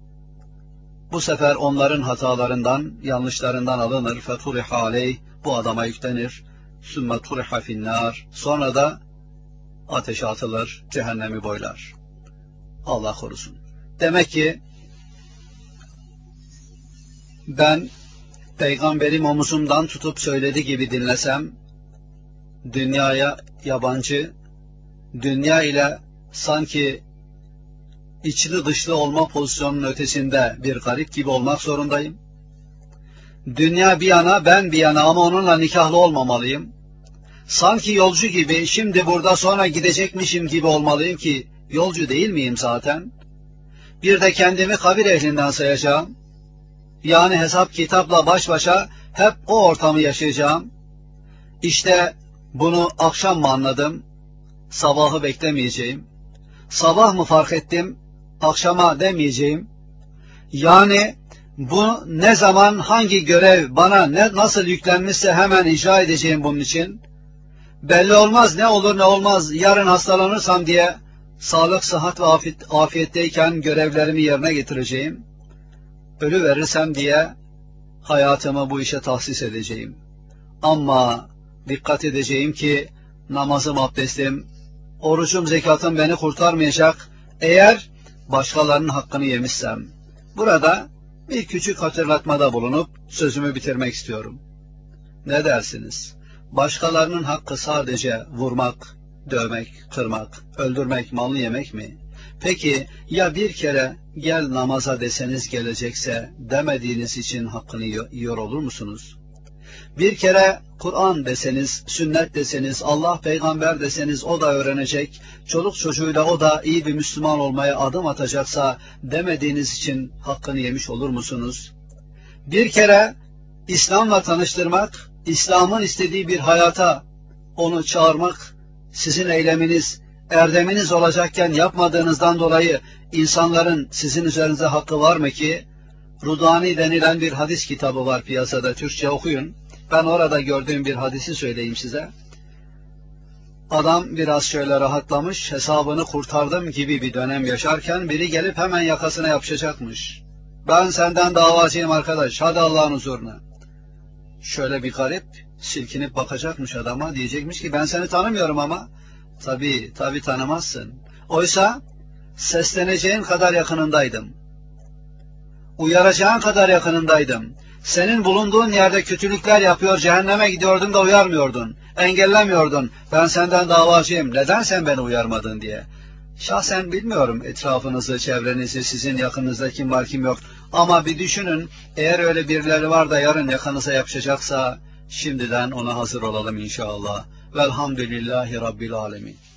bu sefer onların hatalarından, yanlışlarından alınır. Feturiha aleyh, bu adama yüklenir. Sümme turiha finnâr, sonra da ateşe atılır, cehennemi boylar. Allah korusun. Demek ki ben peygamberim omuzumdan tutup söylediği gibi dinlesem, dünyaya yabancı, dünya ile sanki içli dışlı olma pozisyonunun ötesinde bir garip gibi olmak zorundayım. Dünya bir yana, ben bir yana ama onunla nikahlı olmamalıyım. Sanki yolcu gibi, şimdi burada sonra gidecekmişim gibi olmalıyım ki, yolcu değil miyim zaten? Bir de kendimi kabir ehlinden sayacağım. Yani hesap kitapla baş başa hep o ortamı yaşayacağım. İşte bunu akşam mı anladım, sabahı beklemeyeceğim. Sabah mı fark ettim, akşama demeyeceğim. Yani bu ne zaman hangi görev bana ne nasıl yüklenmişse hemen icra edeceğim bunun için. Belli olmaz, ne olur ne olmaz, yarın hastalanırsam diye sağlık, sıhhat ve afiyet, afiyetteyken görevlerimi yerine getireceğim. Ölü verirsem diye hayatımı bu işe tahsis edeceğim. Ama dikkat edeceğim ki namazım, abdestim, orucum, zekatım beni kurtarmayacak eğer başkalarının hakkını yemişsem. Burada bir küçük hatırlatmada bulunup sözümü bitirmek istiyorum. Ne dersiniz? Başkalarının hakkı sadece vurmak, dövmek, kırmak, öldürmek, malını yemek mi? Peki ya bir kere gel namaza deseniz gelecekse demediğiniz için hakkını yiyor olur musunuz? Bir kere Kur'an deseniz, sünnet deseniz, Allah peygamber deseniz o da öğrenecek, çoluk çocuğuyla o da iyi bir Müslüman olmaya adım atacaksa demediğiniz için hakkını yemiş olur musunuz? Bir kere İslam'la tanıştırmak, İslam'ın istediği bir hayata onu çağırmak sizin eyleminiz, erdeminiz olacakken yapmadığınızdan dolayı insanların sizin üzerinize hakkı var mı ki? Rudani denilen bir hadis kitabı var piyasada, Türkçe okuyun. Ben orada gördüğüm bir hadisi söyleyeyim size. Adam biraz şöyle rahatlamış, hesabını kurtardım gibi bir dönem yaşarken biri gelip hemen yakasına yapışacakmış. Ben senden davacıyım arkadaş, hadi Allah'ın huzuruna. Şöyle bir garip silkinip bakacakmış adama, diyecekmiş ki ben seni tanımıyorum ama. Tabii, tabii tanımazsın. Oysa sesleneceğin kadar yakınındaydım. Uyaracağın kadar yakınındaydım. Senin bulunduğun yerde kötülükler yapıyor, cehenneme gidiyordun da uyarmıyordun, engellemiyordun. Ben senden davacıyım, neden sen beni uyarmadın diye. Şahsen bilmiyorum etrafınızı, çevrenizi, sizin yakınınızda kim var kim yok. Ama bir düşünün, eğer öyle birileri var da yarın yakanıza yapışacaksa, şimdiden ona hazır olalım inşallah. Velhamdülillahi Rabbil Alemin.